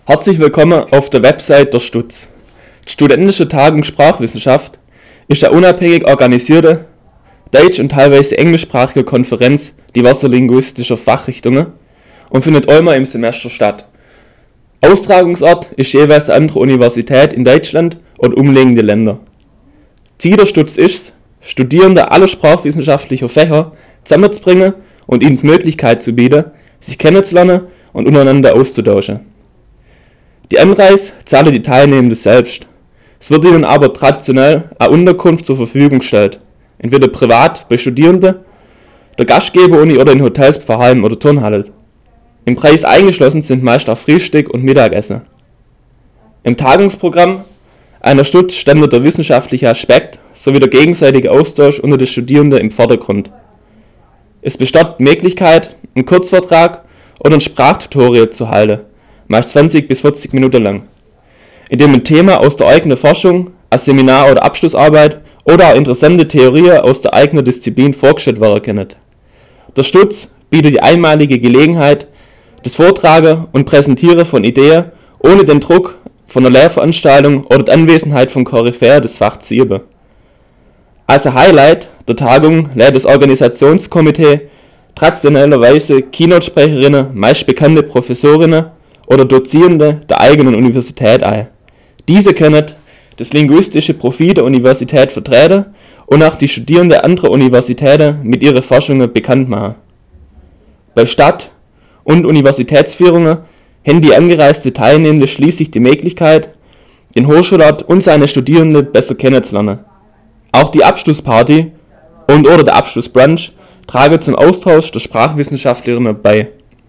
Herzlich willkommen auf der Website der Stutz. Die Studentische Tagung Sprachwissenschaft ist eine unabhängig organisierte, deutsch- und teilweise englischsprachige Konferenz diverser linguistischer Fachrichtungen und findet einmal im Semester statt. Austragungsort ist jeweils eine andere Universität in Deutschland und umliegende Länder. Ziel der Stutz ist es, Studierende aller sprachwissenschaftlicher Fächer zusammenzubringen und ihnen die Möglichkeit zu bieten, sich kennenzulernen und untereinander auszutauschen. Die Anreise zahlen die Teilnehmenden selbst. Es wird ihnen aber traditionell eine Unterkunft zur Verfügung gestellt, entweder privat bei Studierenden, der Gastgeberuni oder in Hotels, Pfarrhallen oder Turnhallen. Im Preis eingeschlossen sind meist auch Frühstück und Mittagessen. Im Tagungsprogramm einer Stutz stände der wissenschaftliche Aspekt sowie der gegenseitige Austausch unter den Studierenden im Vordergrund. Es besteht die Möglichkeit, einen Kurzvortrag oder ein Sprachtutorial zu halten, meist 20 bis 40 Minuten lang, in dem ein Thema aus der eigenen Forschung, ein Seminar oder Abschlussarbeit oder auch interessante Theorien aus der eigenen Disziplin vorgestellt werden können. Der Stutz bietet die einmalige Gelegenheit, das Vortragen und Präsentieren von Ideen ohne den Druck von einer Lehrveranstaltung oder die Anwesenheit von Koryphäen des Fachs zu üben. Als ein Highlight der Tagung lädt das Organisationskomitee traditionellerweise Keynote-Sprecherinnen, meist bekannte Professorinnen oder Dozierende der eigenen Universität ein. Diese können das linguistische Profil der Universität vertreten und auch die Studierenden anderer Universitäten mit ihren Forschungen bekannt machen. Bei Stadt- und Universitätsführungen haben die angereiste Teilnehmenden schließlich die Möglichkeit, den Hochschulort und seine Studierenden besser kennenzulernen. Auch die Abschlussparty und/oder der Abschlussbrunch tragen zum Austausch der Sprachwissenschaftlerinnen bei.